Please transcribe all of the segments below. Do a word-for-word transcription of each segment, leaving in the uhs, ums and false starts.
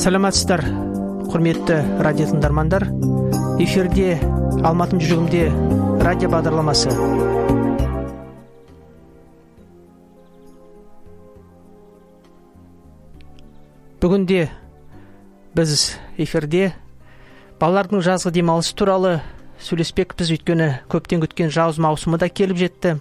Саламатсыздар, құрметті радио тыңдармандар. Эфирде Алматым жүрегімде радио бағдарламасы. Бүгінде біз эфирде балалардың жазғы демалысы туралы сөйлеспекпіз, өйткені көптен күткен жаз маусымы да келіп жетті.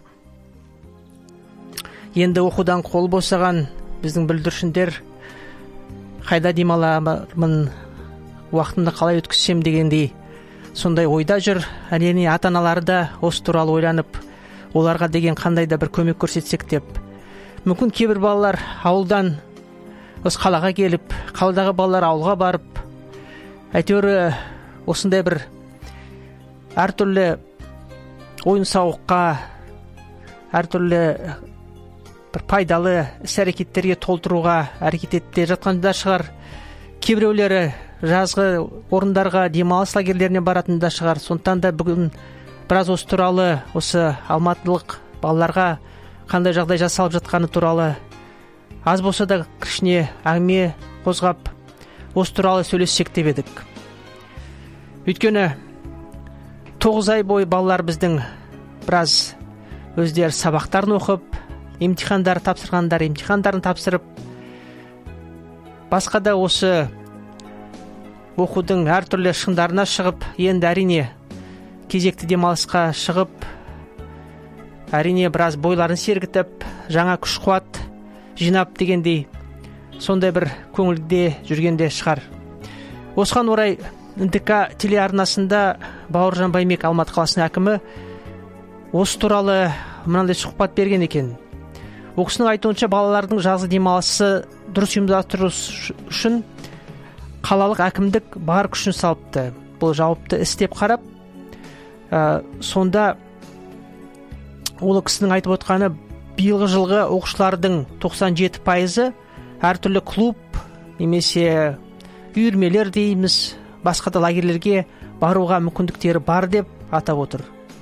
Енді оқудан қол босаған біздің бүлдіршіндер қайда демаламын, уақытымды қалай өткізсем дегендей сондай ойда жүр. Әрине ата-аналары да осы туралы ойланып, оларға деген қандай да бір көмек көрсетсек деп. Мүмкін кейбір балалар ауылдан осы қалаға келіп, қаладағы балалар ауылға барып, әйтеуір осындай бір әртүрлі ойын-сауыққа, әртүрлі бір пайдалы іс-әрекеттерге толтыруға әрекет етте жатқанда шығар. Кейбіреулері жазғы орындарға, демалыс лагерлеріне баратын да шығар. Сондықтан да бүгін біраз осы туралы, осы алматылық балаларға қандай жағдай жасалып жатқаны туралы аз болса да кішкене әңгіме қозғап, осы туралы сөйлессек деп едік. Өйткені тоғыз ай бойы балалар біздің біраз өздері сабақтарын оқып, емтихандар тапсырғандар, емтихандарын тапсырып, басқа да осы оқудың әртүрлі шыңдарына шығып, енді әрине кезекті демалысқа шығып, әрине біраз бойларын сергітіп, жаңа күш-қуат жинап дегендей, сондай бір көңілде жүргенде шығар. Осыған орай эн тэ ка телеарнасында Бауыржан Баймек, Алматы қаласының әкімі, осы туралы мынандай сұхбат берген екен. Оқысының айтуынша, балалардың жазғы демалысы дұрыс ұйымдастыру үшін қалалық әкімдік бар күшін салыпты. Бұл жауапты істеп қарап, ә, сонда ол кісінің айтып отқаны, биылғы жылғы оқушылардың тоқсан жеті пайызы әртүрлі клуб, немесе үйірмелер дейміз, басқа да лагерлерге баруға мүмкіндіктері бар деп атап отыр.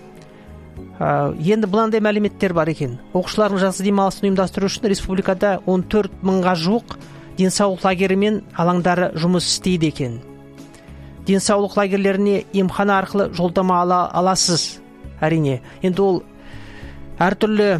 Енді бұландай мәліметтер бар екен. Оқушылардың жазғы демалысын ұйымдастыру үшін республикада он төрт мыңға жуық денсаулық лагері мен алаңдары жұмыс істейді екен. Денсаулық лагерлеріне емхана арқылы жолдама ала аласыз, әрине. Енді ол әртүрлі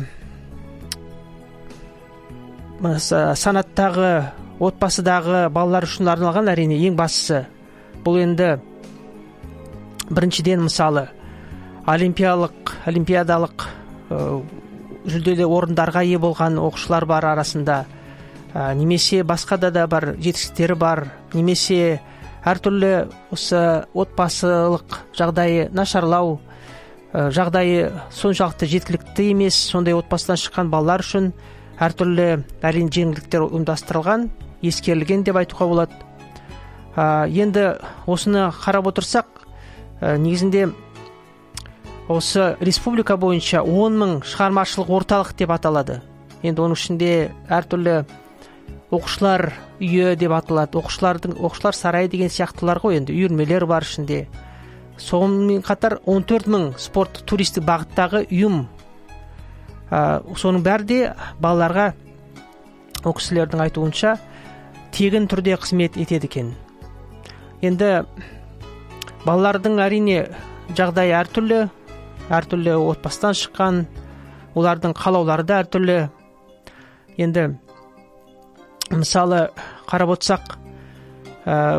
санаттағы, отбасыдағы балалар үшін арналған, әрине. Ең бастысы бұл енді біріншіден мысалы олимпиялық, олимпиадалық жүлделі орындарға ие болған оқушылар бар арасында, немесе басқа да да бар жетістіктері бар, немесе әртүрлі осы отбасылық жағдайы нашарлау, жағдайы соншалықты жеткілікті емес, сондай отбасыдан шыққан балалар үшін әртүрлі әрине жеңілдіктер ұйымдастырылған, ескерілген деп айтуға болады. Енді осыны қарап отырсақ, негізінде осы республика бойынша он мың шығармашылық орталық деп аталады. Енді оның ішінде әртүрлі оқушылар үйі деп аталады. Оқушылардың, оқушылар сарайы деген сияқтылар ғой, енді үйірмелер бар ішінде. Сонымен қатар он төрт мың спорт туристік бағыттағы үйім. Соның бәрі де балаларға, о кісілердің айтуынша, тегін түрде қызмет етеді екен. Енді балалардың әрине жағдайы әртүрлі, әртүрлі отбасыдан шыққан, олардың қалаулары да әртүрлі. Енді мысалы қарап отырсақ, ә,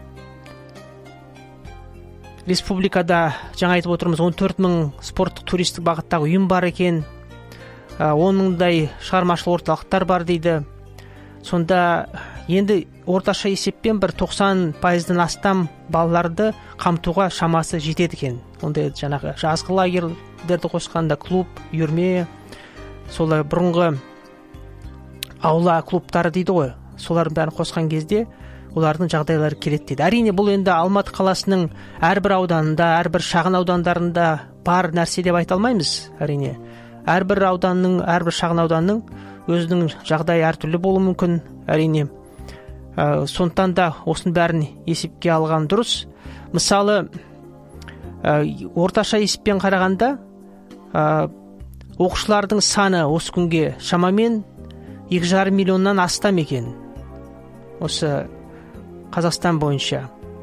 республикада жаңа айтып отырмыз он төрт мың спорттық туристік бағыттағы үйім бар екен, ә, он мыңдай шығармашылық орталықтар бар дейді. Сонда енді орташа есеппен бір тоқсан пайыздан астам балаларды қамтуға шамасы жетеді екен. Онда жаңағы жазғы лагерлерді қосқанда клуб, үйірме, солай бұрынғы аула клубтары дейді ғой, солардың бәрін қосқан кезде олардың жағдайлары келеді дейді. Әрине бұл енді Алматы қаласының әрбір ауданында, әрбір шағын аудандарында бар нәрсе деп айта алмаймыз, әрине. Әрбір ауданның, әрбір шағын ауданның өзінің жағдайы әртүрлі болуы мүмкін, әрине. Ә, сондықтан да осының бәрін есепке алған дұрыс. Мысалы, ә, орташа есеппен қарағанда, ә, оқушылардың саны осы күнге шамамен екі жарым миллионнан астам екен. Осы Қазақстан бойынша.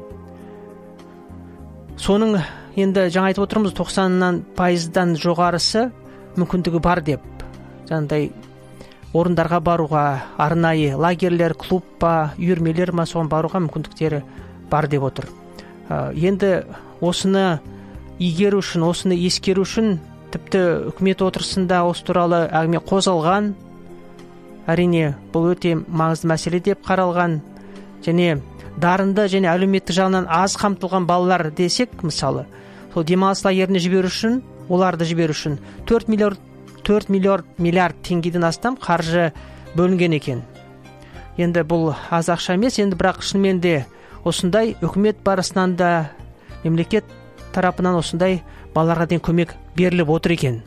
Соның енді жаңа айтып отырмыз тоқсан пайыздан жоғарысы мүмкіндігі бар деп. Жаңағыдай орындарға баруға, арнайы лагерлер, клуб па, үйірмелер ма, соған баруға мүмкіндіктері бар деп отыр. Енді осыны игеру үшін, осыны ескеру үшін тіпті үкімет отырысында осы туралы әңгіме қозғалған. Әрине, бұл өте маңызды мәселе деп қаралған. Және дарынды және әлеуметтік жағынан аз қамтылған балалар десек, мысалы, сол демалыс лагеріне жіберу үшін, оларды жіберу үшін төрт миллиард теңгеден астам қаржы бөлінген екен. Енді бұл аз ақша емес, енді бірақ шынымен де осындай үкімет барысынан да, мемлекет тарапынан осындай балаларға дейін көмек беріліп отыр екен.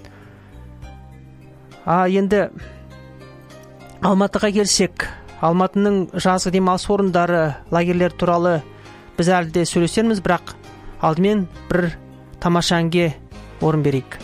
А енді Алматыға келсек, Алматының жазғы демалыс орындары, лагерлер туралы біз әлі де сөйлесерміз, бірақ алдымен бір тамаша әнге орын берейік.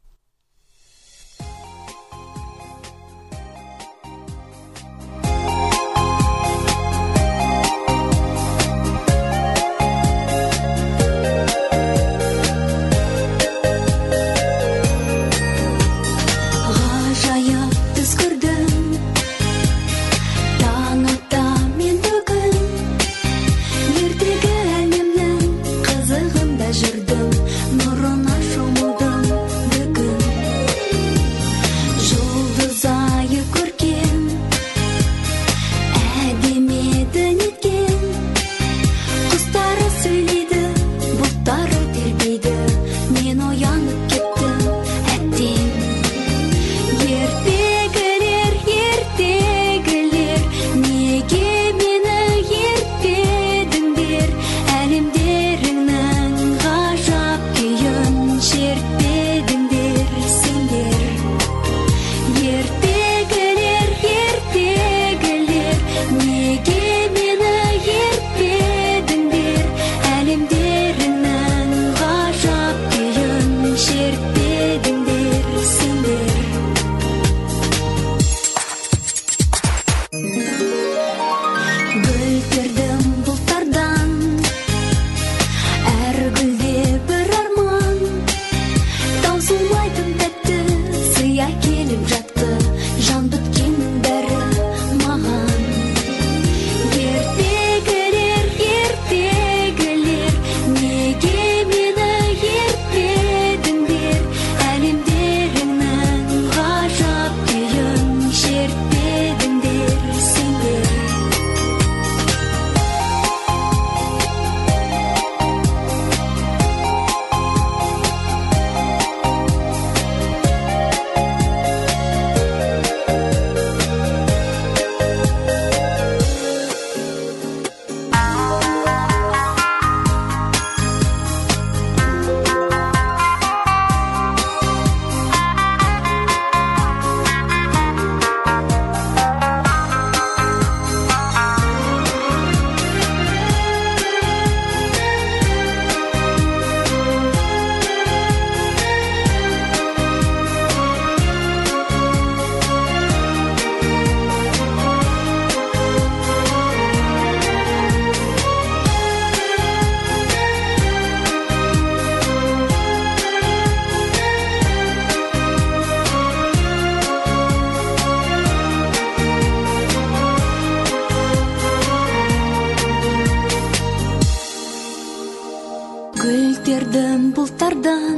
Гүлдердім бұлттардан,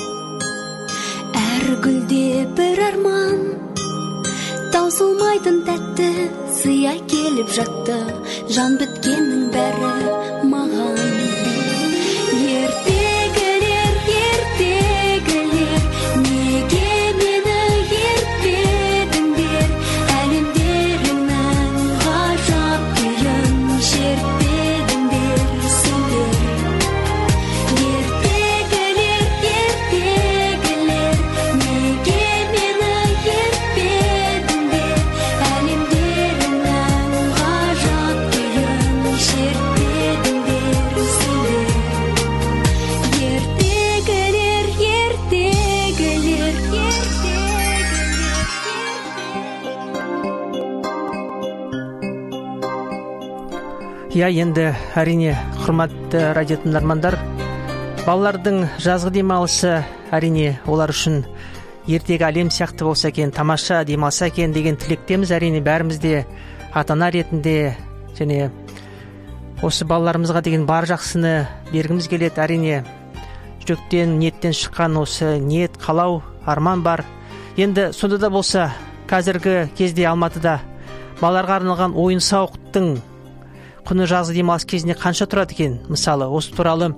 әр гүлде бір арман, таусылмайтын тәтті сыя келіп жатты, жан біткеннің бәрі маған. Ертегілер, ертегілер, неге мені ертпедіңдер, әлемдеріңнің ғажап күйін шертпедіңдер сендер. Ертегілер, ертегілер, неге мені ертпедіңдер, әлемдеріңнің ғажап күйін шертпедіңдер. Иә, енді әрине құрметті радио тыңдармандар, балалардың жазғы демалысы әрине олар үшін ертегі әлем сияқты болса екен, тамаша демалса екен деген тілектеміз. Әрине бәріміз де ата-ана ретінде және осы балаларымызға деген бар жақсыны бергіміз келеді. Әрине жүректен, ниеттен шыққан осы ниет, қалау, арман бар. Енді сонда да болса қазіргі кезде Алматыда балаларға арналған ойын-сауықтың құны жазғы демалыс кезінде қанша тұрады екен? Мысалы, осы туралы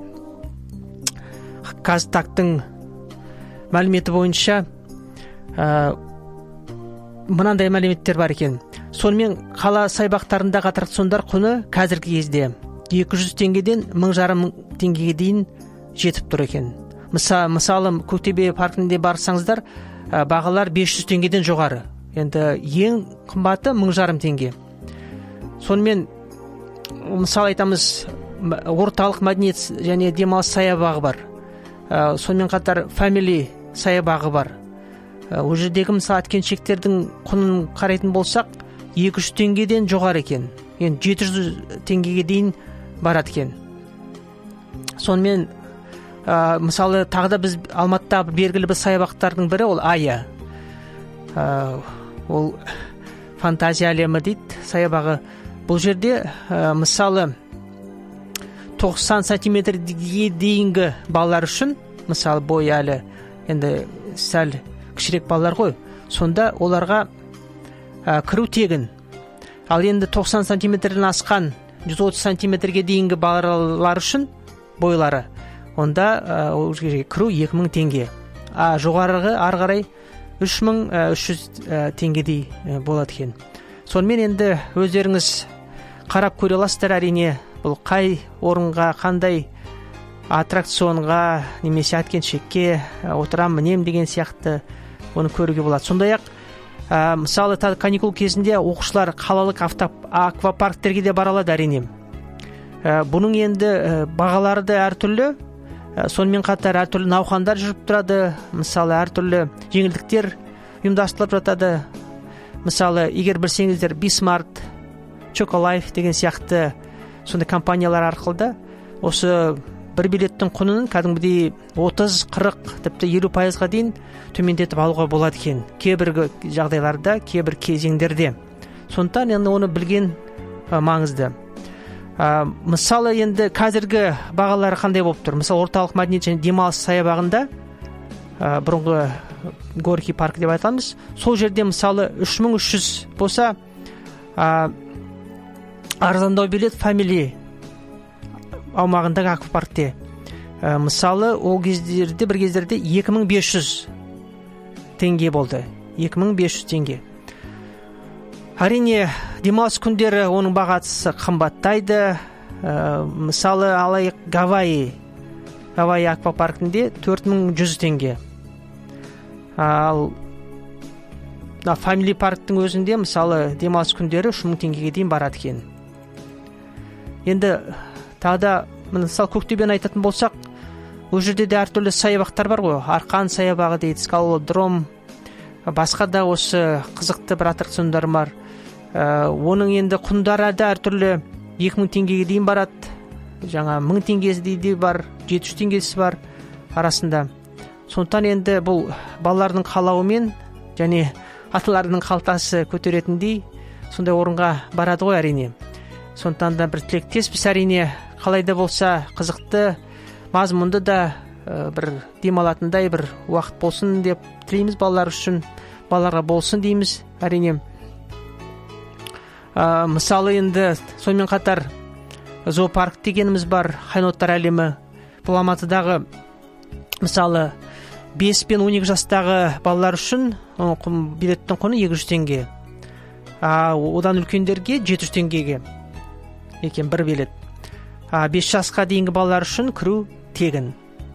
Қазтактың мәліметі бойынша ә, мынандай мәліметтер бар екен. Сонымен қала саябақтарындағы аттракциондар құны қазіргі кезде екі жүз теңгеден мың жарым теңгеге дейін жетіп тұр екен. Мысалы, мысалы Көктөбе паркінде барсаңыздар, ә, бағалар бес жүз теңгеден жоғары. Енді ең қымбаты мың жарым теңге. Сонымен мысалы айтамыз, орталық мәдениет және демалыс саябағы бар. Ә, сонымен қатар Family саябағы бар. Ә, ол жердегі мысалы әткеншектердің құнын қарайтын болсақ, екі жүз теңгеден жоғары екен. Енді жеті жүз теңгеге дейін барады екен. Сонымен ә, мысалы тағы да біз Алматыда белгілі бір саябақтардың бірі ол Ая. Ә, ол фантазия әлемі дейді саябағы. Бұл жерде ә, мысалы тоқсан сантиметрге дейінгі балалар үшін, мысалы бой әлі енді сәл кішірек балалар ғой, сонда оларға ә, кіру тегін. Ал енді тоқсан сантиметрден асқан жүз отыз сантиметрге дейінгі балалар үшін бойлары, онда ә, ол жерге кіру екі мың теңге. А жоғарғы ары қарай үш мың үш жүз теңгедей болады екен. Сонымен енді өздеріңіз қарап көре аласыздар. Әрине бұл қай орынға, қандай аттракционға немесе әткеншекке отырам, мінем деген сияқты оны көруге болады. Сондай-ақ ә, мысалы каникул кезінде оқушылар қалалық аквапарктерге де бара алады әрине. Ә, бұның енді ә, бағалары да әртүрлі. Ә, сонымен қатар әртүрлі науқандар жүріп тұрады. Мысалы әртүрлі жеңілдіктер ұйымдастырылып жатады. Мысалы егер білсеңіздер, Бисмарт, Чоколайф деген сияқты сондай компаниялар арқылы да осы бір билеттің құнын кәдімгідей отыз, қырық, тіпті елу пайызға дейін төмендетіп алуға болады екен. Кейбір жағдайларда, кейбір кезеңдерде. Сондықтан енді оны білген ә, маңызды. Ә, мысалы енді қазіргі бағалары қандай болып тұр? Мысалы орталық мәдениет және демалыс саябағында, ә, бұрынғы Горький парк деп айтамыз, сол жерде мысалы үш мың үш жүз болса, ә, арзандау билет Family аумағындағы аквапаркте. Ә, мысалы ол кездерде бір кездерде екі мың бес жүз теңге болды. екі мың бес жүз теңге. Әрине демалыс күндері оның бағасы қымбаттайды. Ә, мысалы алайық Гавайи. Гавайи аквапаркінде төрт мың жүз теңге. Ал Family парктың өзінде мысалы демалыс күндері үш мың теңгеге дейін барады екен. Енді тағы да мысалы Көктөбені айтатын болсақ, ол жерде де әртүрлі саябақтар бар ғой. Арқан саябағы дейді, скалодром, басқа да осы қызықты бір аттракциондар бар. Ә, оның енді құндары да әртүрлі, екі мың теңгеге дейін барады. Жаңа мың теңгесі де бар, жеті жүз теңгесі бар арасында. Сондықтан енді бұл балалардың қалауымен және аталардың қалтасы көтеретіндей сондай орынға барады ғой әрине. Сондықтан да бір тілектеспіз әрине, қалай да болса қызықты, мазмұнды да ә, бір демалатындай бір уақыт болсын деп тілейміз балалар үшін, балаларға болсын дейміз әрине. Ә, мысалы енді сонымен қатар зоопарк дегеніміз бар, хайуанаттар әлемі. Бұл Алматыдағы мысалы бес пен он екі жастағы балалар үшін билеттің құны екі жүз теңге. А одан үлкендерге жеті жүз теңгеге екен бір билет. А бес жасқа дейінгі балалар үшін кіру тегін.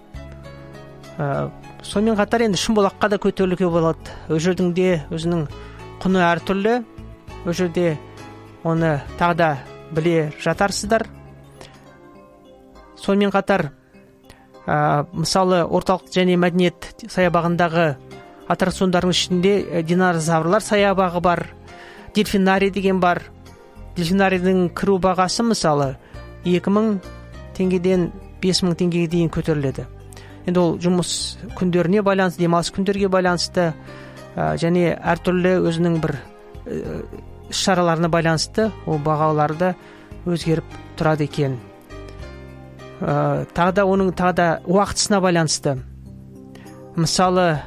А, сонымен қатар енді Шымбұлаққа да көтерілуге болады. Ол жердің де өзінің құны әртүрлі. Ол жерде оны тағы да біле жатарсыздар. Сонымен қатар ә, мысалы орталық және мәдениет саябағындағы аттракциондардың ішінде динозаврлар саябағы бар, дельфинарий деген бар. дельфинарийдің кіру бағасы мысалы екі мың теңгеден бес мың теңгеге дейін көтеріледі. Енді ол жұмыс күндеріне байланысты, демалыс күндерге байланысты және әртүрлі өзінің бір іс-шараларына байланысты ол бағаларды өзгеріп тұрады екен. Тағы да оның тағы да уақытысына байланысты. Мысалы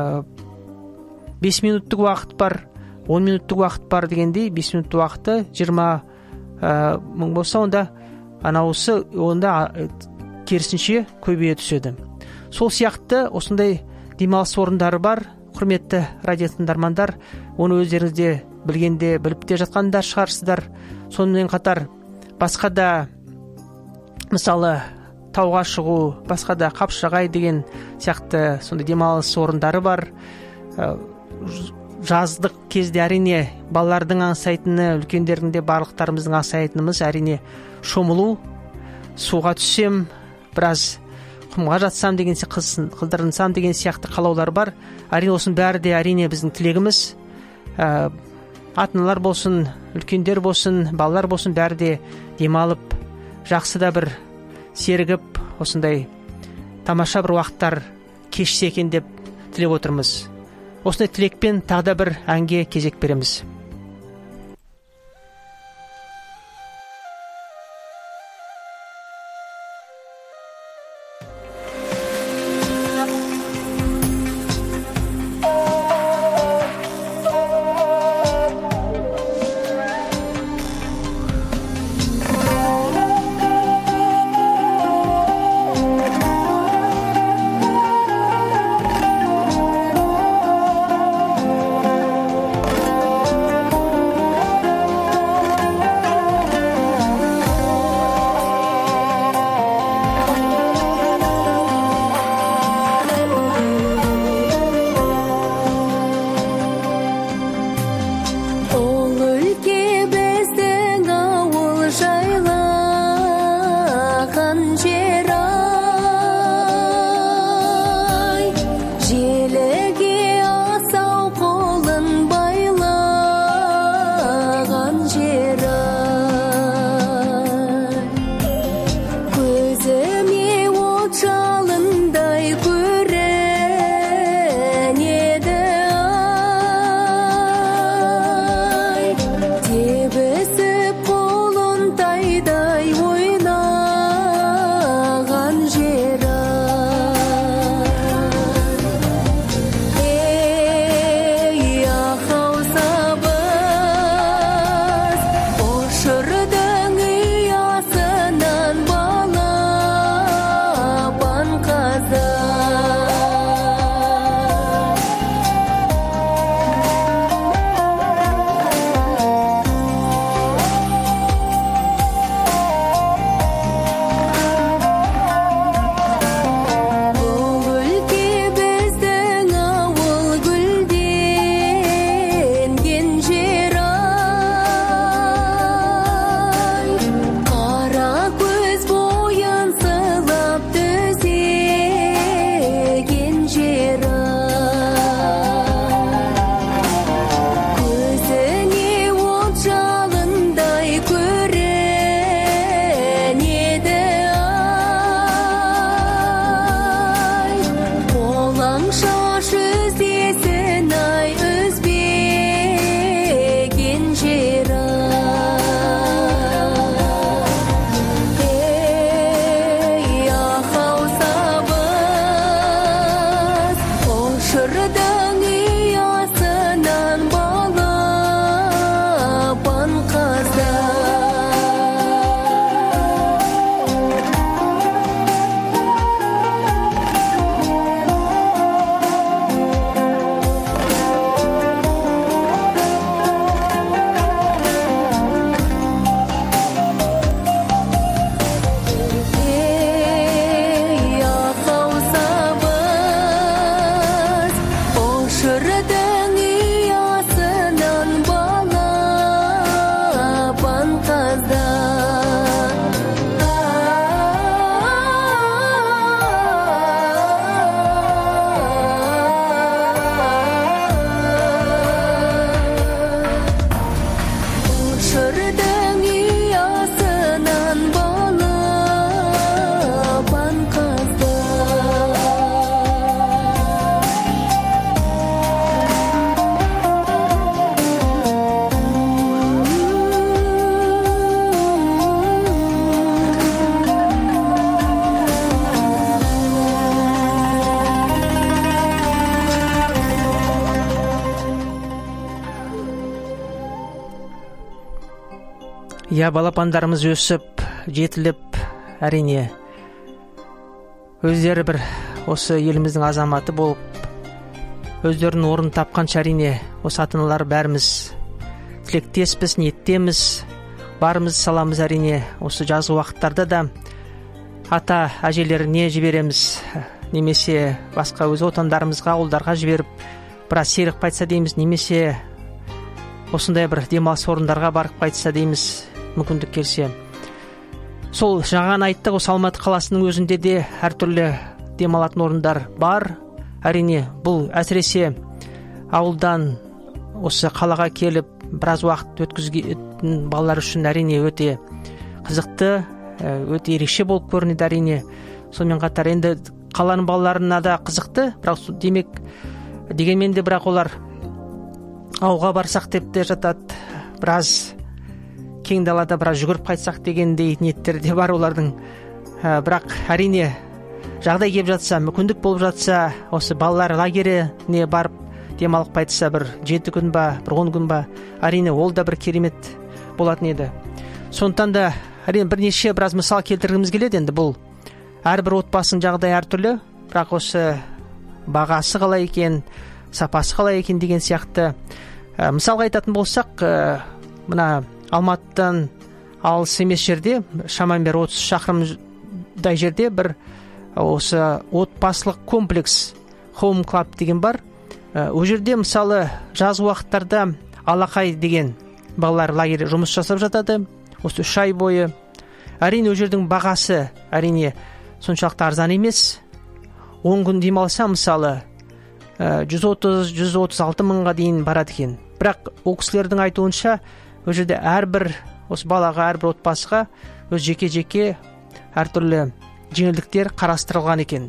бес минуттық уақыт бар, он минуттық уақыт бар дегендей, бес минуттық уақыты жиырма мың болса, онда анауысы онда керісінше көбейе түседі. Сол сияқты осындай демалыс орындары бар, құрметті радио тыңдармандар, оны өздеріңізде білгенде, біліп те жатқанда шығарсыздар. Сонымен қатар басқа да, мысалы тауға шығу, басқа да Қапшағай деген сияқты сондай демалыс орындары бар. Жаздық кезде әрине балалардың аңсайтыны, үлкендердің де барлықтарымыздың аңсайтынымыз әрине шомылу. Суға түссем, біраз құмға жатсам деген, қыздырынсам деген сияқты қалаулар бар. Әрине осының бәрі де әрине біздің тілегіміз. Ата-аналар болсын, үлкендер болсын, балалар болсын, бәрі де демалып, жақсы да бір сергіп, осындай тамаша бір уақыттар кешсе екен деп тілеп отырмыз. Осындай тілекпен тағы да бір әнге кезек береміз. иә, балапандарымыз өсіп жетіліп, әрине өздері бір осы еліміздің азаматы болып өздерінің орнын тапқанша, әрине осы ата-аналар бәріміз тілектеспіз, ниеттеміз, барымызды саламыз. Әрине осы жазғы уақыттарда да ата әжелеріне жібереміз, немесе басқа өз отандарымызға, ауылдарға жіберіп біраз серік қайтса дейміз, немесе осындай бір демалыс орындарға барып қайтса дейміз, мүмкіндік келсе. Сол жаңа айттық, осы Алматы қаласының өзінде де әртүрлі демалатын орындар бар. Әрине бұл әсіресе ауылдан осы қалаға келіп біраз уақыт өткізген балалар үшін әрине өте қызықты, өте ерекше болып көрінеді. Әрине сонымен қатар енді қаланың балаларына да қызықты, бірақ демек дегенмен де бірақ олар ауға барсақ деп те жатады, біраз кең далада біраз жүгіріп қайтсақ дегендей ниеттер де бар олардың. Бірақ әрине жағдай келіп жатса, мүмкіндік болып жатса, осы балалар лагеріне барып демалып қайтса, бір жеті күн ба, бір он күн ба, әрине ол да бір керемет болатын еді. Сондықтан да әрине бірнеше біраз мысал келтіргіміз келеді. Енді бұл әрбір отбасының жағдайы әртүрлі, бірақ осы бағасы қалай екен, сапасы қалай екен деген сияқты мысалға айтатын болсақ, мына Алматыдан алыс емес жерде, шамамен бір отыз шақырымдай жерде бір осы отбасылық комплекс Home Club деген бар. Ол жерде мысалы жазғы уақыттарда Алақай деген балалар лагері жұмыс жасап жатады. Осы үш ай бойы. Әрине ол жердің бағасы әрине соншалықты арзан емес. он күн демалса мысалы жүз отыз жүз отыз алты мыңға дейін барады екен. Бірақ ол кісілердің айтуынша ол жерде әрбір осы балаға, әрбір отбасыға өз жеке-жеке әртүрлі жеңілдіктер қарастырылған екен.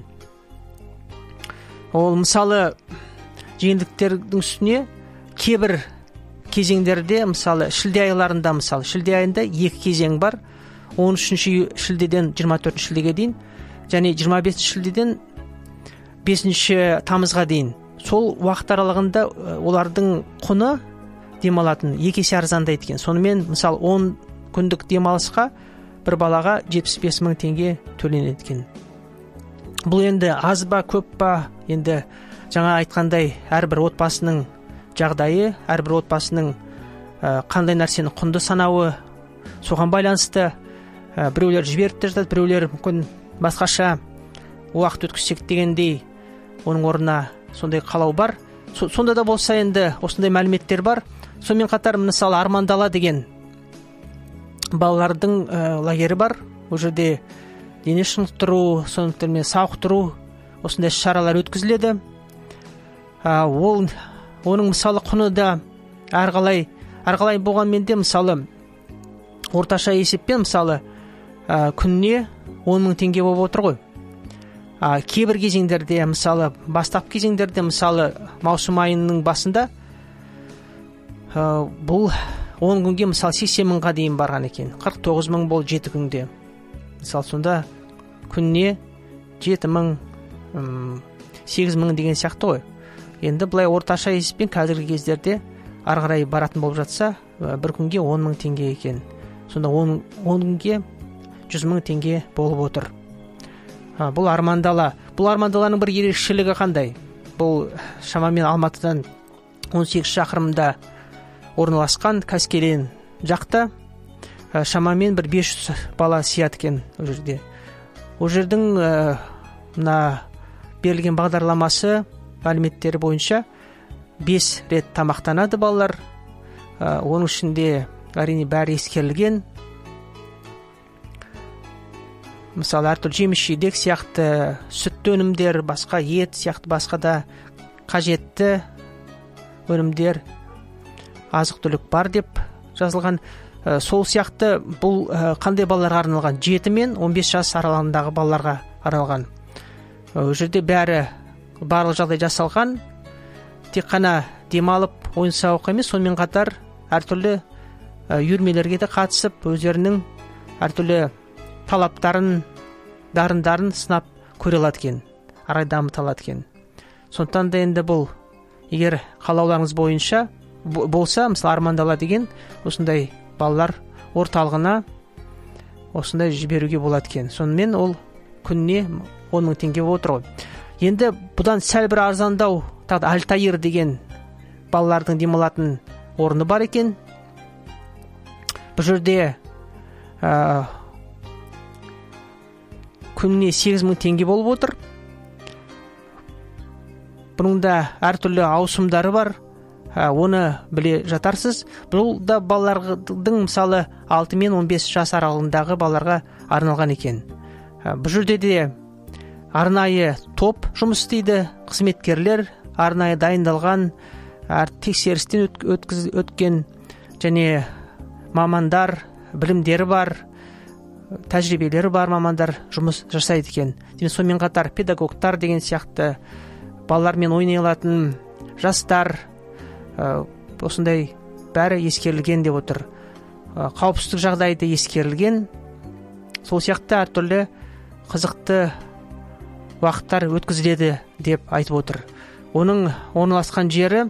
Ол мысалы жеңілдіктердің үстіне кейбір кезеңдерде, мысалы шілде айларында, мысалы шілде айында екі кезең бар. он үшінші шілдеден жиырма төртінші шілдеге дейін және жиырма бесінші шілдеден бесінші тамызға дейін. Сол уақыт аралығында олардың құны демалатын екі есе арзандайды екен. Сонымен мысалы он күндік демалысқа бір балаға жетпіс бес мың теңге төленеді екен. Бұл енді аз ба, көп па, енді жаңа айтқандай әрбір отбасының жағдайы, әрбір отбасының қандай нәрсені құнды санауы соған байланысты. Біреулер жіберіп те жатады, біреулер мүмкін басқаша уақыт өткізсек дегендей оның орнына сондай қалау бар. Сонда да болса енді осындай мәліметтер бар. Сонымен қатар мысалы Армандала деген балалардың лагері бар. Ол жерде дене шынықтыру, сонымен сауықтыру, осындай шаралар өткізіледі. Ол оның мысалы құны да әрқалай әрқалай болғанмен де мысалы орташа есеппен мысалы күніне он мың теңге болып отыр ғой. Кейбір кезеңдерде, мысалы бастап кезеңдерде, мысалы маусым айының басында бұл он күнге мысалы сексен мыңға дейін барған екен. қырық тоғыз мың бол жеті күнде. Мысалы сонда күніне жеті мың, сегіз мың деген сияқты ғой. Енді бұлай орташа есеппен қазіргі кездерде ары қарай баратын болып жатса, бір күнге он мың теңге екен. Сонда он күнге жүз мың теңге болып отыр. Бұл Армандала. Бұл Армандаланың бір ерекшелігі қандай? Бұл шамамен Алматыдан он сегіз шақырымда орналасқан, Қаскелең жақта. Шамамен бір бес жүз бала сияды екен ол жерде. Ол жердің мына берілген бағдарламасы мәліметтері бойынша бес рет тамақтанады балалар. Оның ішінде әрине бәрі ескерілген. Мысалы әртүрлі жеміс-жидек сияқты, сүтті өнімдер, басқа ет сияқты басқа да қажетті өнімдер, азық-түлік бар деп жазылған. Сол сияқты бұл қандай балаларға арналған? жеті мен он бес жас аралығындағы балаларға арналған. Ол жерде бәрі барлық жағдай жасалған. Тек қана демалып ойын-сауық емес, сонымен қатар әртүрлі үйірмелерге де қатысып, өздерінің әртүрлі талаптарын, дарындарын сынап көре алады екен, арай дамыта алады екен. Сондықтан да енді бұл егер қалауларыңыз бойынша болса, мысалы Армандала деген осындай балалар орталығына осындай жіберуге болады екен. Сонымен ол күніне он мың теңге болып отыр ғой. Енді бұдан сәл бір арзандау тағы Альтаир деген балалардың демалатын орны бар екен. Бұл жерде ә, күніне сегіз мың теңге болып отыр. Бұның да әртүрлі ауысымдары бар. Ә, оны біле жатарсыз. Бұл да балалардың мысалы алты мен он бес жас аралығындағы балаларға арналған екен. Ә, бұл жерде де арнайы топ жұмыс істейді. Қызметкерлер арнайы дайындалған, әр тексерістен өткіз, өткен және мамандар, білімдері бар, тәжірибелері бар мамандар жұмыс жасайды екен. Сонымен қатар педагогтар деген сияқты балалармен ойнай алатын жастар, ә, осындай бәрі ескерілген деп отыр. Ә, қауіпсіздік жағдайды ескерілген. Сол сияқты әртүрлі қызықты уақыттар өткізіледі деп айтып отыр. Оның орналасқан жері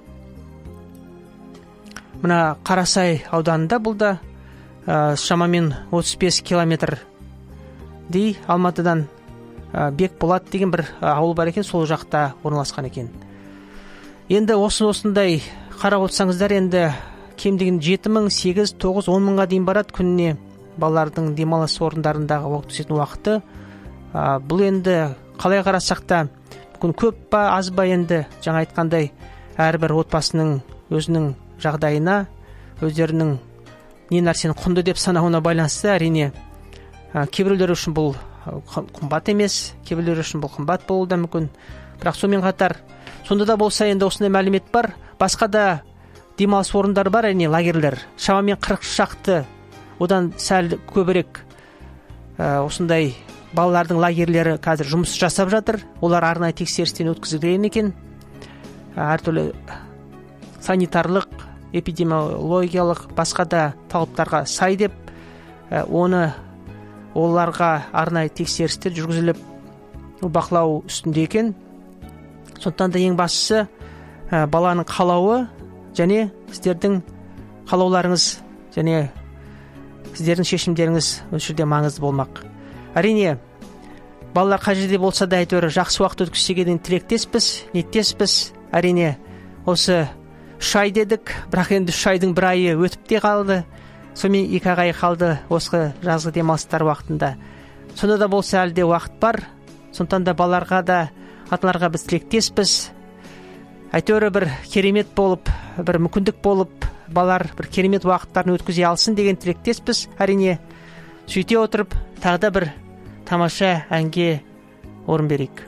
мына Қарасай ауданында. Бұл да ә, шамамен отыз бес километр дей Алматыдан ә, Бекболат деген бір ауыл бар екен, сол жақта орналасқан екен. Енді осы осындай қарап отырсаңыздар, енді кем деген жеті мың, сегіз, тоғыз, он мыңға дейін барады күніне балалардың демалыс орындарындағы өткізетін уақыты. ә, Бұл енді қалай қарасақ та күн көп па аз ба, енді жаңа айтқандай әрбір отбасының өзінің жағдайына, өздерінің не нәрсені құнды деп санауына байланысты. Әрине ә, кейбіреулер үшін бұл қымбат емес, кейбіреулер үшін бұл қымбат болуы да мүмкін. Бірақ сонымен қатар сонда да болса енді осындай мәлімет бар. Басқа да демалыс орындары бар, әрине лагерлер. Шамамен қырық шақты, одан сәл көбірек ә, осындай балалардың лагерлері қазір жұмыс жасап жатыр. Олар арнайы тексерістен өткізілген екен. Әртүрлі санитарлық, эпидемиологиялық басқа да талаптарға сай деп оны оларға арнайы тексерістер жүргізіліп бақылау үстінде екен. Сондықтан да ең бастысы баланың қалауы және сіздердің қалауларыңыз және сіздердің шешімдеріңіз осы жерде маңызды болмақ. Әрине балалар қай жерде болса да әйтеуір жақсы уақыт өткізуге деген тілектеспіз, ниеттеспіз. Әрине осы үш ай дедік, бірақ енді үш айдың бір айы өтіп те қалды. Сонымен екі ай қалды осы жазғы демалыстар уақытында. Сонда да болса әлде уақыт бар. Сондықтан да балаларға да ата-аналарға біз тілектеспіз. Әйтеуір бір керемет болып, бір мүмкіндік болып, балалар бір керемет уақыттарын өткізе алсын деген тілектеспіз. Әрине сөйте отырып тағы да бір тамаша әнге орын берейік.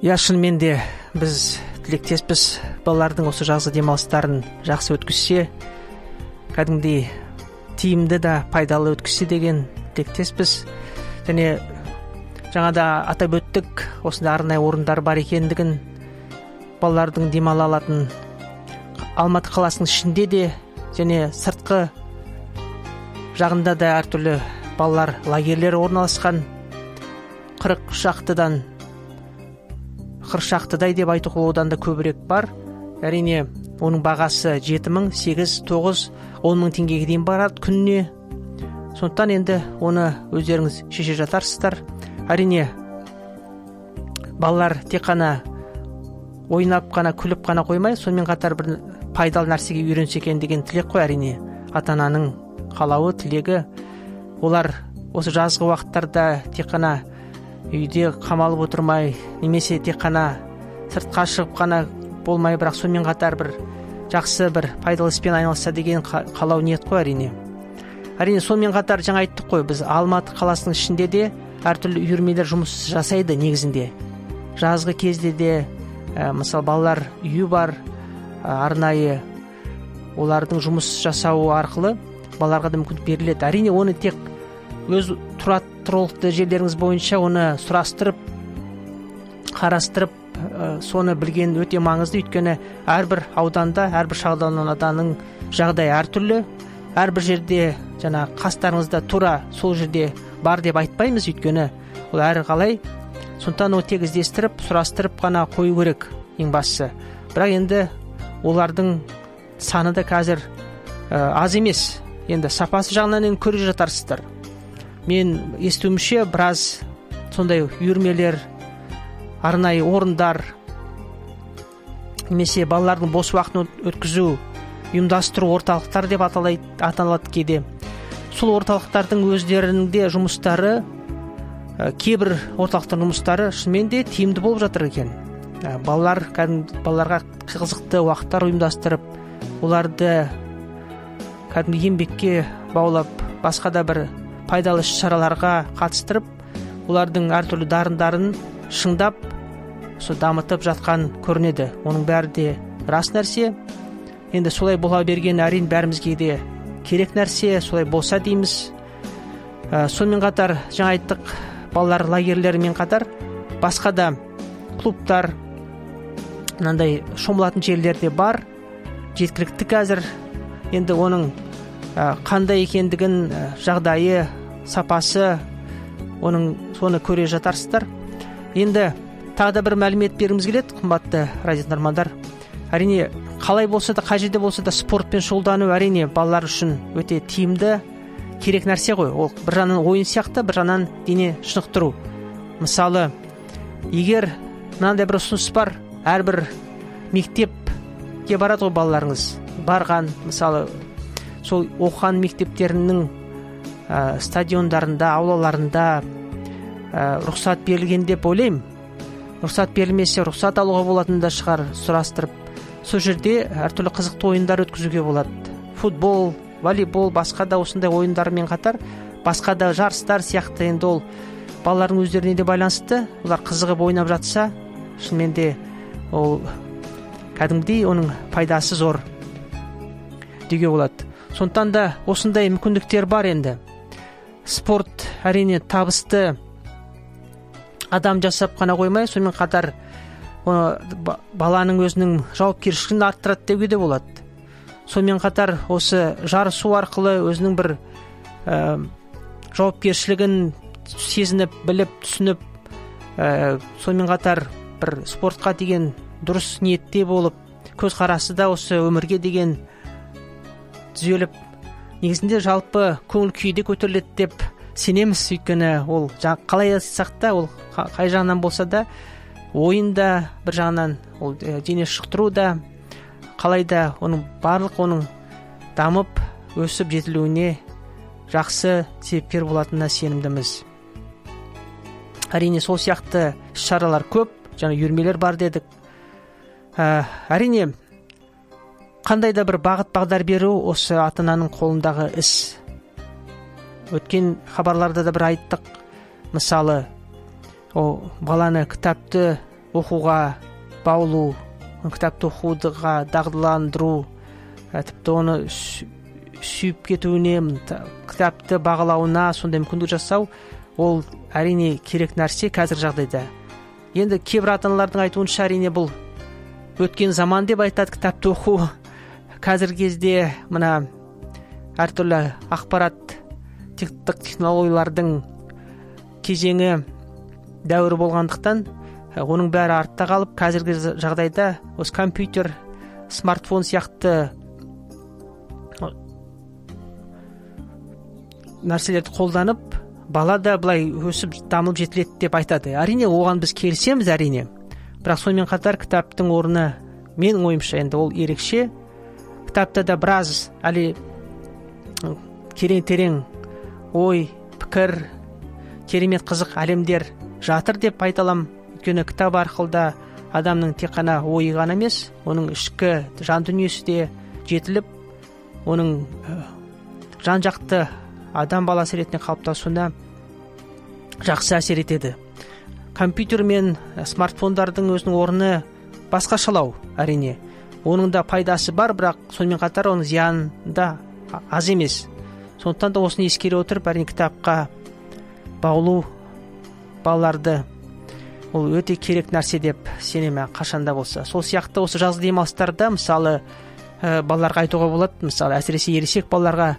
иә, шынымен де біз тілектеспіз, балалардың осы жазғы демалыстарын жақсы өткізсе, кәдімгідей тиімді да пайдалы өткізсе деген тілектеспіз. Және жаңада атап өттік, осында арнайы орындар бар екендігін, балалардың демала алатын Алматы қаласының ішінде де және сыртқы жағында да әртүрлі балалар лагерлері орналасқан. қырық шақтыдан қырық шақтыдай деп айтуға одан да көбірек бар. Әрине, оның бағасы жеті мың, сегіз, тоғыз, он мың теңгеге дейін барады күніне. Сондықтан енді оны өздеріңіз шеше жатарсыздар. Әрине, балалар тек қана ойнап қана, күліп қана қоймай, сонымен қатар бір пайдалы нәрсеге үйренсе екен деген тілек қой. Әрине, ата-ананың қалауы, тілегі. Олар осы жазғы уақыттарда тек қана үйде қамалып отырмай, немесе тек қана сыртқа шығып қана болмай, бірақ сонымен қатар бір жақсы бір пайдалы іспен айналысса деген қалау ниет қой. Әрине, әрине сонымен қатар жаңа айттық қой, біз Алматы қаласының ішінде де әртүрлі үйірмелер жұмыс жасайды негізінде. Жазғы кезде де ә, мысалы балалар үйі бар, ә, арнайы олардың жұмыс жасауы арқылы балаларға да мүмкіндік беріледі. Әрине, оны тек өз тұрғылықты жерлеріңіз бойынша оны сұрастырып, қарастырып, ә, соны білген өте маңызды. Өйткені әрбір ауданда, әрбір шағын ауданның жағдайы әртүрлі. Әрбір жерде жаңа қастарыңызда тура сол жерде бар деп айтпаймыз, өйткені ол әрі қалай. Сондықтан ол тек іздестіріп, сұрастырып қана қою керек ең бастысы. Бірақ енді олардың саны да қазір ә, аз емес. Енді сапасы жағынан енді көре жатарсыздар. Мен естуімше біраз сондай үйірмелер, арнайы орындар, немесе балалардың бос уақытын өткізу, ұйымдастыру орталықтар деп аталады кейде. Сол орталықтардың өздерінің де жұмыстары, ә, кейбір орталықтардың жұмыстары шынымен де тиімді болып жатыр екен. Ә, балалар, кәдімгі балаларға қызықты уақыттар ұйымдастырып, оларды кәдімгі еңбекке баулап, басқа да бір пайдалы шараларға қатыстырып, олардың әртүрлі дарындарын шыңдап, сол дамытып жатқан көрінеді. Оның бәрі де рас нәрсе. Енді солай бола берген әрине бәрімізге де керек нәрсе, солай болса дейміз. Ә, сонымен қатар жаңа айттық, балалар лагерлерімен қатар басқа да клубтар, мынандай шомылатын жерлер де бар, жеткілікті қазір. Енді оның ә, қандай екендігін, ә, жағдайы, сапасы, оның соны көре жатарсыздар. Енді тағы да бір мәлімет бергіміз келеді, қымбатты радио тыңдармандар. Әрине, қалай болса да, қай жерде болса да спортпен шұғылдану әрине балалар үшін өте тиімді, керек нәрсе ғой. Ол бір жағынан ойын сияқты, бір жағынан дене шынықтыру. Мысалы, егер мынандай бір ұсыныс бар, әрбір мектепке барады ғой балаларыңыз, барған, мысалы, сол оқыған мектептерінің ә, стадиондарында, аулаларында ә, рұқсат берілген деп ойлаймын. Рұқсат берілмесе, рұқсат алуға болатын да шығар, сұрастырып. Сол жерде әртүрлі қызықты ойындар өткізуге болады. Футбол, волейбол, басқа да осындай ойындармен қатар, басқа да жарыстар сияқты. Енді ол балалардың өздеріне де байланысты. Олар қызығып ойнап жатса, шынымен де ол кәдімгідей оның пайдасы зор деуге болады. Сондықтан да осындай мүмкіндіктер бар енді. Спорт әрине табысты адам жасап қана қоймай, сонымен қатар баланың өзінің жауапкершілігін арттырады деуге де болады. Сонымен қатар осы жарысу арқылы өзінің бір ә, жауапкершілігін сезініп, біліп, түсініп, ә, сонымен қатар бір спортқа деген дұрыс ниетте болып, көзқарасы да осы өмірге деген түзеліп, негізінде жалпы көңіл күйде көтеріледі деп сенеміз. Өйткені ол қалай айтсақ та, ол қай жағынан болса да, ойында бір жағынан ол дене шықтыру да, қалай да оның барлық оның дамып, өсіп жетілуіне жақсы себепкер болатынына сенімдіміз. Әрине сол сияқты шаралар көп, жаңа үйірмелер бар дедік. Ә, әрине қандай да бір бағыт бағдар беру осы ата-ананың қолындағы іс. Өткен хабарларда да бір айттық, мысалы, о баланы кітапты оқуға баулу, кітапты оқуға дағдыландыру, тіпті оны сүйіп кетуіне, кітапты бағалауына сондай мүмкіндік жасау, ол әрине керек нәрсе қазір жағдайда. Енді кейбір ата-аналардың айтуынша әрине бұл өткен заман деп айтады кітапты оқу. Қазіргі кезде мына әртүрлі ақпарат технологиялардың кезеңі дәуірі болғандықтан оның бәрі артта қалып, қазіргі жағдайда осы компьютер, смартфон сияқты нәрселерді қолданып, бала да былай өсіп дамып жетіледі деп айтады. Әрине оған біз келісеміз, әрине. Бірақ сонымен қатар кітаптың орны, менің ойымша, енді ол ерекше. Кітапта да біраз әлі терең-терең ой, пікір, керемет қызық әлемдер жатыр деп айта аламын. Өйткені кітап арқылы да адамның тек қана ойы ғана емес, оның ішкі жан дүниесі де жетіліп, оның жан жақты адам баласы ретінде қалыптасуына жақсы әсер етеді. Компьютер мен смартфондардың өзінің орны басқашалау, әрине. Оның да пайдасы бар, бірақ сонымен қатар оның зияны да аз емес. Сондықтан да осыны ескере отырып, әрине кітапқа баулу балаларды ол өте керек нәрсе деп сенемін, қашанда болса. Сол сияқты осы жазғы демалыстарда, мысалы, балаларға айтуға болады, мысалы, әсіресе ересек балаларға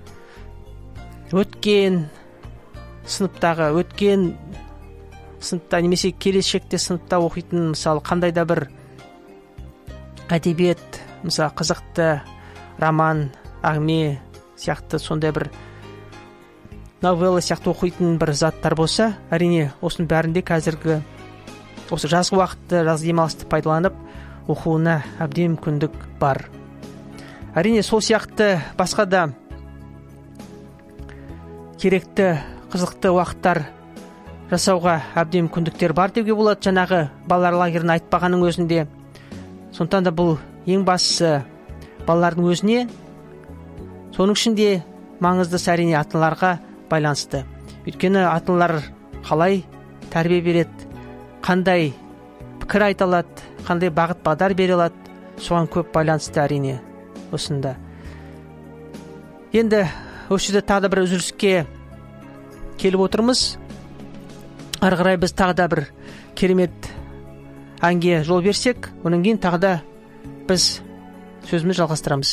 өткен сыныптағы, өткен сыныпта немесе келешекте сыныпта оқитын, мысалы, қандай да бір әдебиет, мысалы, қызықты роман, әңгіме сияқты сондай бір новелла сияқты оқитын бір заттар болса, әрине осының бәрінде қазіргі осы жазғы уақытты, жазғы демалысты пайдаланып оқуына әбден мүмкіндік бар. Әрине сол сияқты басқа да керекті, қызықты уақыттар жасауға әбден мүмкіндіктер бар деуге болады, жаңағы балалар лагерін айтпағаның өзінде. Сондықтан да бұл ең бастысы балалардың өзіне, соның ішінде маңыздысы әрине ата-аналарға байланысты. Өйткені ата-аналар қалай тәрбие береді, қандай пікір айта алады, қандай бағыт бағдар бере алады, соған көп байланысты әрине осында. Енді осы жерде тағы да бір үзіліске келіп отырмыз. Ары қарай біз тағы да бір керемет әнге жол берсек, онан кейін тағы да біз сөзімізді жалғастырамыз.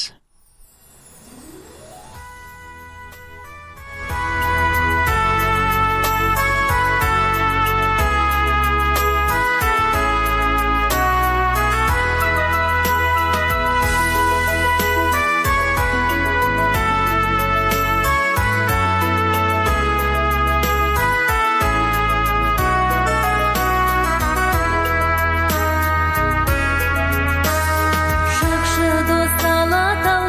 Шықшы дос алатау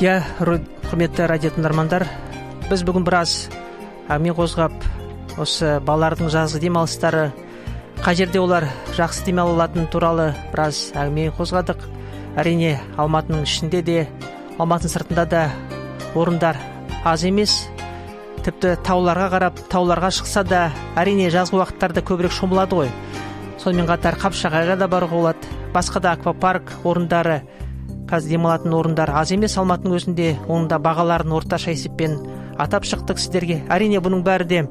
Иә, құрметті радио тыңдармандар, біз бүгін біраз әңгіме қозғап, осы балалардың жазғы демалыстары, қай жерде олар жақсы демала алатыны туралы біраз әңгіме қозғадық. Әрине, Алматының ішінде де, Алматының сыртында да орындар аз емес. Тіпті тауларға қарап, тауларға шықса да, әрине жазғы уақыттарда көбірек шомылады ғой. Сонымен қатар Қапшағайға да баруға болады. Басқа да аквапарк орындары, қазір демалатын орындар аз емес Алматының өзінде. Оның да бағаларын орташа есеппен атап шықтық сіздерге. Әрине, бұның бәрі де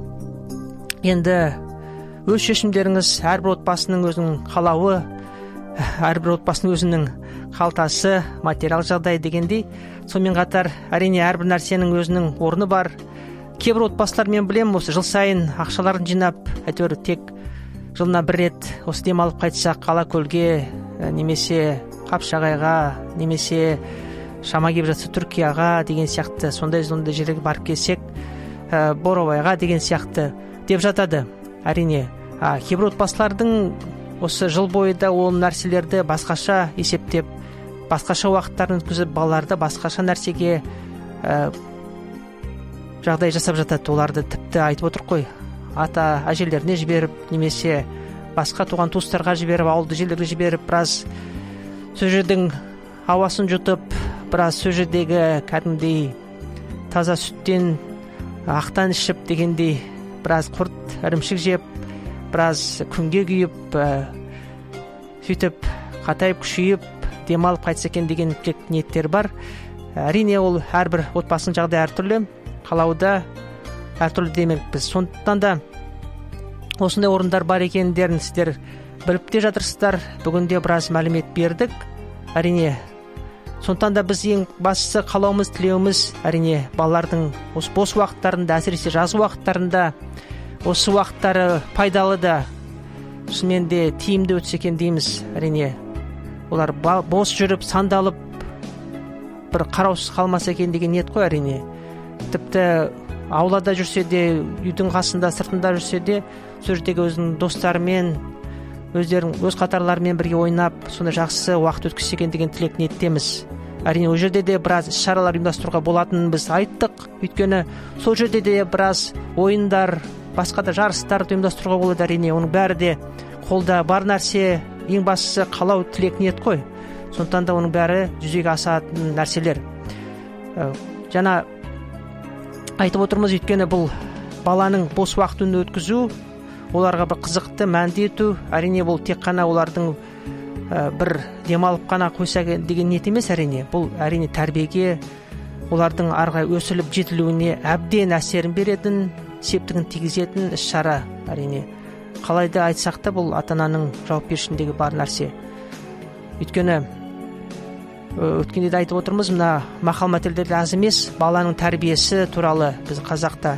енді өз шешімдеріңіз, әрбір отбасының өзінің қалауы, әрбір отбасының өзінің қалтасы, материал жағдай дегендей. Сонымен қатар әрине әрбір нәрсенің өзінің орны бар. Кейбір отбасылар, мен білемін, осы жыл сайын ақшаларын жинап, әйтеуір тек жылына бір рет осы демалып қайтсақ Алакөлге, немесе Қапшағайға, немесе шама келіп жатса Түркияға деген сияқты, сондай сондай жерге барып келсек, Боровайға деген сияқты деп жатады. Әрине, кейбір отбасылардың осы жыл бойы да ол нәрселерді басқаша есептеп, басқаша уақыттарын өткізіп, балаларды басқаша нәрсеге ә, жағдай жасап жатады. Оларды тіпті айтып отыр қой, ата әжелеріне жіберіп, немесе басқа туған туыстарға жіберіп, ауылды жерлерге жіберіп, біраз сол жердің ауасын жұтып, біраз сол жердегі кәдімгідей таза сүттен, ақтан ішіп дегендей, біраз құрт, ірімшік жеп, біраз күнге күйіп, сөйтіп қатайып, күшейіп, демалып қайтса екен деген ниеттер бар. Әрине, ол әрбір отбасының жағдайы әртүрлі, қалауда әртүрлі демекпіз. Сондықтан да осындай орындар бар екендерін сіздер біліп те жатырсыздар. Бүгінде біраз мәлімет бердік. Әрине, сондықтан да біз ең бастысы қалауымыз, тілеуіміз, әрине, балалардың осы бос уақыттарында, әсіресе жазғы уақыттарында, осы уақыттары пайдалы да, шынымен де тиімді өтсе екен дейміз. Әрине, олар бос жүріп, сандалып, бір қараусыз қалмаса екен деген ниет қой. Әрине, тіпті аулада жүрсе де, үйдің қасында, сыртында жүрсе де, сол жердегі өзінің достарымен, өздерінің өз қатарларымен бірге ойнап, сонда жақсы уақыт өткізсе екен деген тілек ниеттеміз. Әрине, ол жерде де біраз іс-шаралар ұйымдастыруға болатынын біз айттық. Өйткені сол жерде де біраз ойындар, басқа да жарыстарды ұйымдастыруға болады. Әрине, оның бәрі де қолда бар нәрсе, ең бастысы қалау, тілек, ниет қой. Сондықтан да оның бәрі жүзеге асатын нәрселер. Жаңа айтып отырмыз, өйткені бұл баланың бос уақытын өткізу, оларға бір қызықты, мәнді ету. Әрине, бұл тек қана олардың ә, бір демалып қана қойса деген ниет емес. Әрине, бұл әрине тәрбиеге, олардың арғы өсіліп жетілуіне әбден әсерін беретін, септігін тигізетін іс-шара. Әрине, қалайда айтсақ та, бұл ата-ананың жауапкершілігіндегі бар нәрсе. Өйткені өткенде де айтып отырмыз, мына мақал-мәтелдерде аз емес, баланың тәрбиесі туралы біз қазақта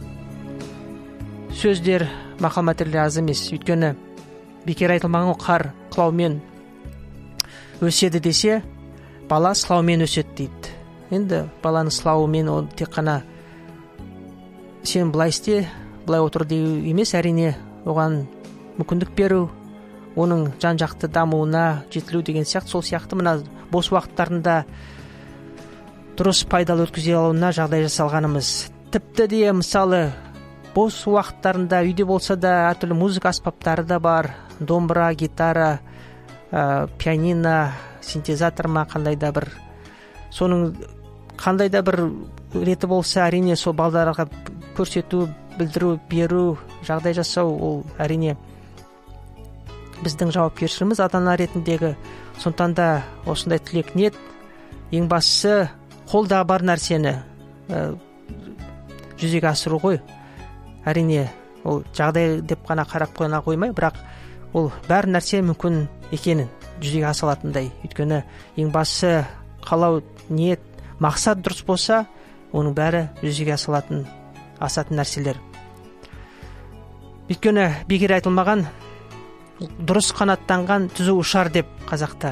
сөздер, мақал-мәтелдер аз емес. Өйткені бекер айтылмаған, қар қылаумен өседі десе, бала сылаумен өседі дейді. Енді баланың сылауымен ол тек қана сен былай істе, былай отыр деу емес. Әрине, оған мүмкіндік беру, оның жан-жақты дамуына жетілу деген сияқты, сол сияқты мына бос уақыттарында дұрыс пайдалы өткізе алуына жағдай жасалғанымыз. Тіпті де мысалы бос уақыттарында үйде болса да әртүрлі музыка аспаптары да бар, домбыра, гитара, ә, пианино, синтезатор ма, қандай да бір, соның қандай да бір реті болса, әрине сол балаларға көрсету, білдіру, беру, жағдай жасау, ол әрине біздің жауапкершілігіміз ата-ана ретіндегі. Сондықтан да осындай тілек, ниет, ең бастысы қолда бар нәрсені ә, жүзеге асыру ғой. Әрине, ол жағдай деп қана қарап қойна қоймай, бірақ ол бәр нәрсе мүмкін екенін жүзеге асалатындай. Өйткені ең бастысы қалау, ниет, мақсат дұрыс болса, оның бәрі жүзеге асалатын, асатын нәрселер. Өйткені бекер айтылмаған, дұрыс қанаттанған түзу ұшар деп қазақта.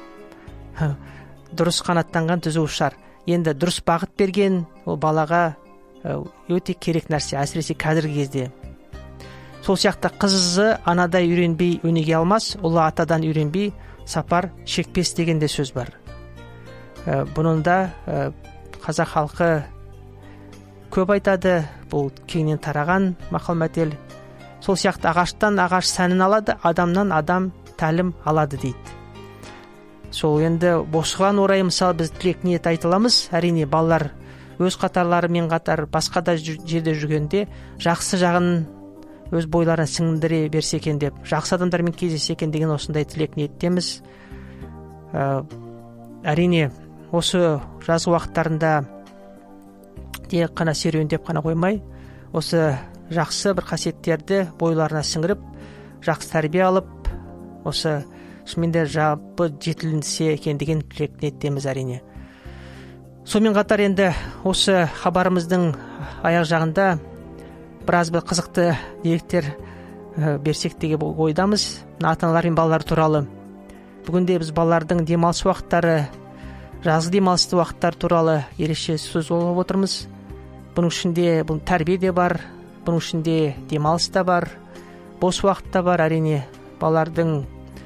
Дұрыс қанаттанған түзу ұшар. Енді дұрыс бағыт берген ол балаға өте керек нәрсе, әсіресе қазіргі кезде. Сол сияқты қызы анадай үйренбей өнеге алмас, ұлы атадан үйренбей сапар шекпес деген де сөз бар. бұның да қазақ халқы көп айтады, бұл кеңінен тараған мақал мәтел. Сол сияқты ағаштан ағаш сәнін алады, адамнан адам тәлім алады дейді. Сол енді осыған орай мысалы біз тілек ниет айта аламыз. Әрине балалар өз қатарларымен қатар басқа да жерде жүргенде жақсы жағын өз бойларына сіңдіре берсе екен деп, жақсы адамдармен кездессе екен деген осындай тілек ниеттеміз. Ә, әрине осы жазғы уақыттарында тек қана серуендеп қана қоймай, осы жақсы бір қасиеттерді бойларына сіңіріп, жақсы тәрбие алып, осы шынымен жалпы жетілінсе екен деген тілек ниеттеміз әрине. Сонымен қатар енді осы хабарымыздың аяқ жағында біраз бір қызықты деректер берсек деген ойдамыз. Ата-аналар мен балалар туралы. Бүгінде біз балалардың демалыс уақыттары, жазғы демалыс уақыттары туралы ерекше сөз болып отырмыз. Бұның ішінде бұл тәрбие де бар, бұның ішінде демалыс та бар, бос уақыт та бар. Әрине балалардың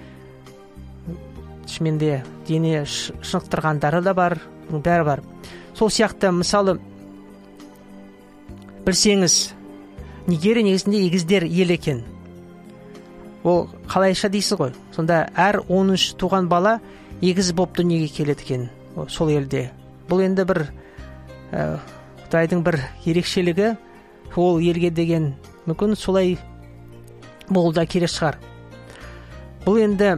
шынымен дене шынықтырғандары да бар, бұның бәрі бар. Сол сияқты мысалы білсеңіз, Нигерия негізінде егіздер ел екен. Ол қалайша дейсіз ғой. Сонда әр оныншы туған бала егіз боп дүниеге келеді екен сол елде. Бұл енді бір ә, Құдайдың бір ерекшелігі, ол елге деген мүмкін солай болу да керек шығар. Бұл енді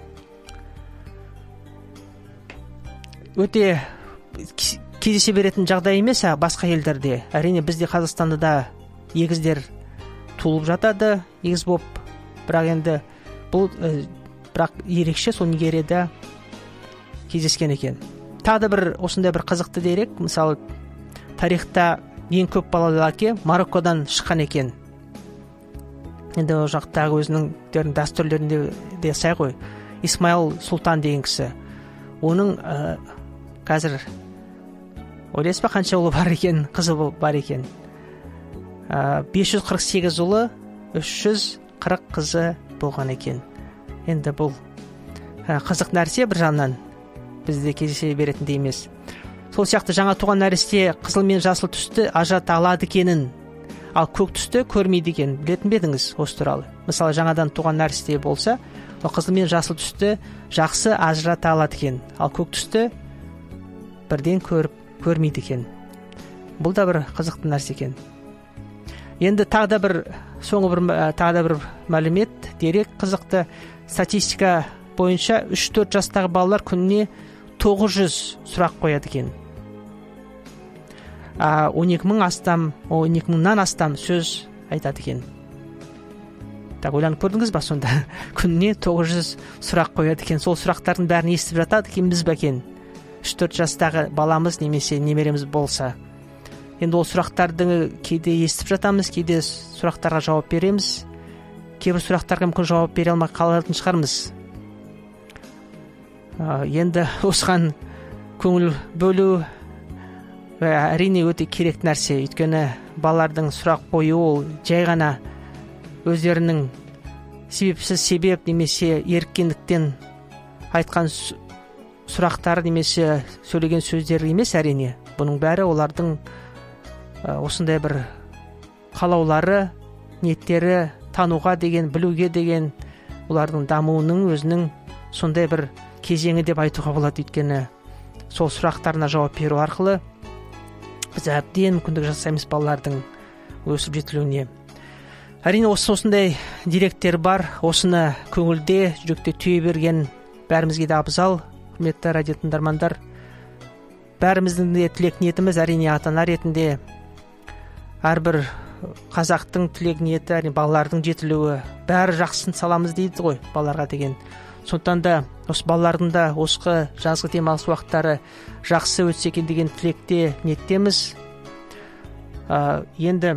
өте кездесе беретін жағдай емес басқа елдерде. Әрине бізде Қазақстанда да егіздер туылып жатады, егіз боп. Бірақ енді бұл ә, бірақ ерекше сол Нигерияда кездескен екен. Тағы да бір осындай бір қызықты дерек, мысалы тарихта ең көп балалы әке Мароккодан шыққан екен. Енді ол жақтағы өзінің дәстүрлерінде де сай ғой. Исмаил Сұлтан деген кісі. Оның ә, қазір ойлайсыз ба қанша ұлы бар екен, қызы бар екен? бес жүз қырық сегіз ұлы, үш жүз қырық қызы болған екен. Енді бұл қызық нәрсе бір жағынан бізде кездесе беретіндей емес. Сол сияқты жаңа туған нәресте қызыл мен жасыл түсті ажырата алады екенін, ал көк түсті көрмейді екен. Білетін бе едіңіз осы туралы? Мысалы жаңадан туған нәресте болса, ол қызыл мен жасыл түсті жақсы ажырата алады екен, ал көк түсті бірден көріп көрмейді екен. Бұл да бір қызықты нәрсе екен. Енді тағы да бір соңғы бір тағы да бір мәлімет, дерек қызықты. Статистика бойынша үш төрт жастағы балалар күніне тоғыз жүз сұрақ қояды екен. он екі мың астам, он екі мыңнан астам сөз айтады екен. Так ойланып көрдіңіз ба сонда? Күніне тоғыз жүз сұрақ қояды екен. Сол сұрақтардың бәрін естіп жатады екенбіз бе екен? үш төрт жастағы баламыз немесе немереміз болса. Енді ол сұрақтарды кейде естіп жатамыз, кейде сұрақтарға жауап береміз. Кейбір сұрақтарға мүмкін жауап бере алмай қалатын шығармыз. Енді осыған көңіл бөлу әрине өте керек нәрсе. Өйткені балалардың сұрақ қою ол жай ғана өздерінің себепсіз себеп немесе еріккендіктен айтқан сұрақтар немесе сөйлеген сөздер емес әрине. Бұның бәрі олардың осындай бір қалаулары, ниеттері, тануға деген, білуге деген, олардың дамуының өзінің сондай бір кезеңі деп айтуға болады. Өйткені сол сұрақтарына жауап беру арқылы біз әбден мүмкіндік жасаймыз балалардың өсіп жетілуіне. Әрине осы осындай деректер бар. Осыны көңілде, жүректе түйе берген бәрімізге де абзал. Құрметті радио тыңдармандар, бәріміздің де тілек ниетіміз әрине ата-ана ретінде әрбір қазақтың тілек ниеті әрине балалардың жетілуі, бәрі жақсысын саламыз дейді ғой балаларға деген. Сондықтан да осы балалардың да осы жазғы демалыс уақыттары жақсы өтсе екен деген тілекте ниеттеміз. Ә, енді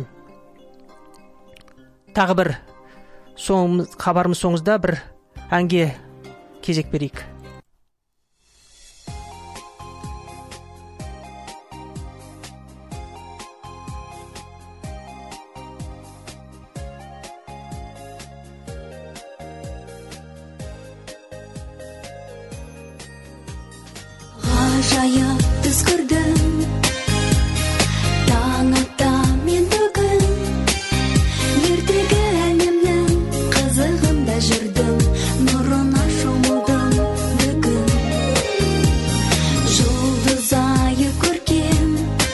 тағы бір соң хабарымыз соңында бір әнге кезек берейік. жайып түс көрдім, таң атта мен бүгін ертегі әлемнің қызығында жүрдім, нұрына шомылдым бүгін. Жұлдыз айы көркем,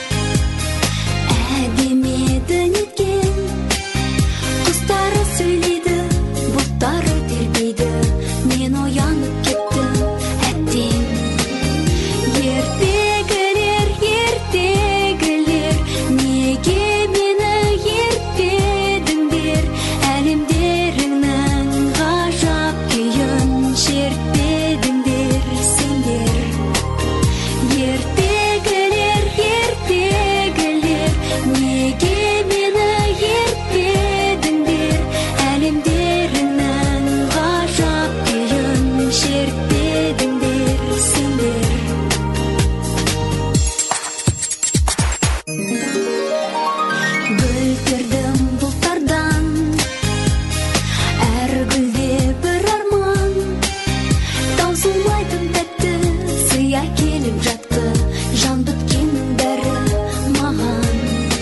әдемі еді неткен, құстары сөйлейді, бұлттары тербейді, мен оянып кеттім әттең. Ертегілер, ертегілер, неге мені ертпедіңдер, әлемдеріңнің ғажап күйін шертпедіңдер сендер. Ертегілер, ертегілер, неге мені ертпедіңдер, әлемдеріңнің ғажап күйін шертпедіңдер сендер. Гүлдердім бұлттардан, әр гүлде бір арман, таусылмайтын тәтті сыя келіп жатты, жан біткеннің бәрі маған.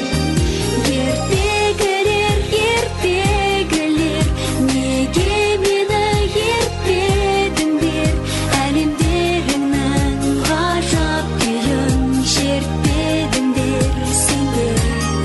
Ертегілер, ертегілер, неге мені ертпедіңдер, әлемдеріңнің ғажап күйін шертпедіңдер сендер.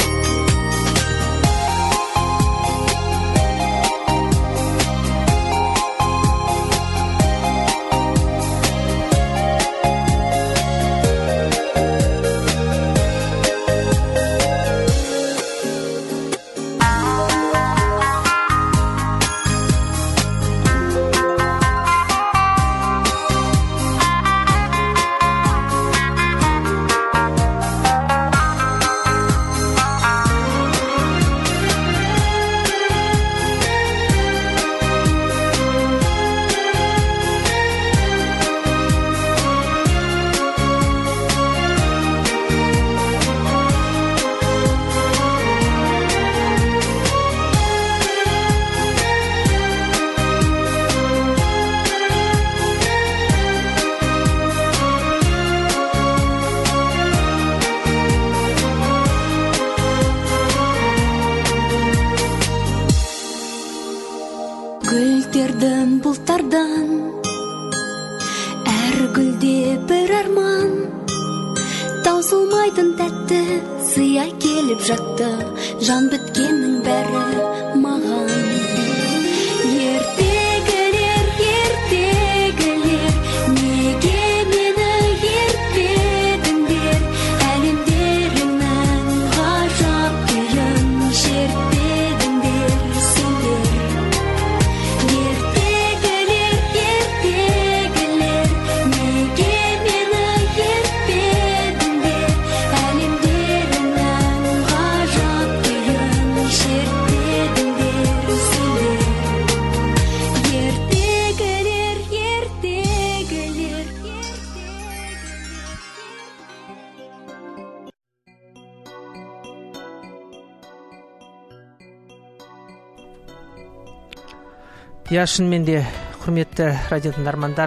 Гүлдердім бұлттардан, әр гүлде бір арман, таусылмайтын тәтті сыя келіп жатты, жан біткеннің бәрі маған. Ертегілер, ертегілер, неге мені ертпедіңдер, әлемдеріңнің ғажап күйін шертпедіңдер сендер. Ертегілер, ертегілер, неге мені ертпедіңдер, әлемдеріңнің ғажап күйін шертпедіңдер сендер. Ертегілер, ертегілер, иә, шынымен де құрметті радио тыңдармандар,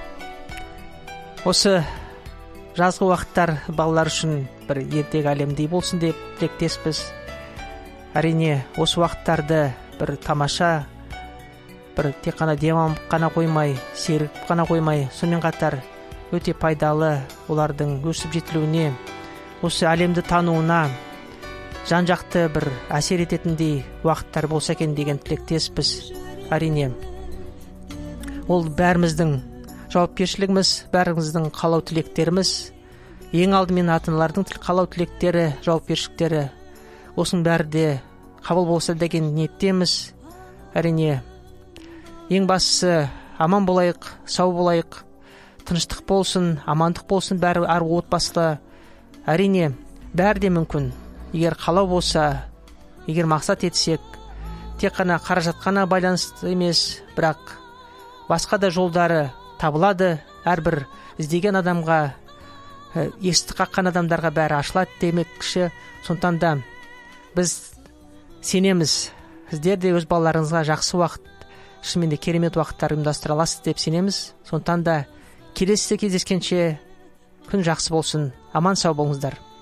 осы жазғы уақыттар балалар үшін бір ертегі әлемдей болсын деп тілектеспіз. Әрине, осы уақыттарды бір тамаша, бір тек қана демалып қана қоймай, сергіп қана қоймай, сонымен қатар өте пайдалы, олардың өсіп жетілуіне, осы әлемді тануына жан-жақты бір әсер ететіндей уақыттар болса екен деген тілектеспіз. Әрине, ол бәріміздің жауапкершілігіміз, бәріміздің қалау тілектеріміз, ең алдымен ата-аналардың қалау тілектері, жауапкершіліктері, осының бәрі де қабыл болса деген ниеттеміз. Әрине, ең бастысы аман болайық, сау болайық, тыныштық болсын, амандық болсын, бәрі әр отбасылы. Әрине, бәрі де мүмкін. Егер қалау болса, егер мақсат етсек, тек қана қаражат қана байланысты емес, бірақ басқа да жолдары табылады. Әрбір іздеген адамға, есікті қаққан адамдарға бәрі ашылады демекші. Сондықтан да біз сенеміз, сіздер де өз балаларыңызға жақсы уақыт, шынымен де керемет уақыттар ұйымдастыра аласыз деп сенеміз. Сондықтан да келесі кездескенше күн жақсы болсын, аман сау болыңыздар.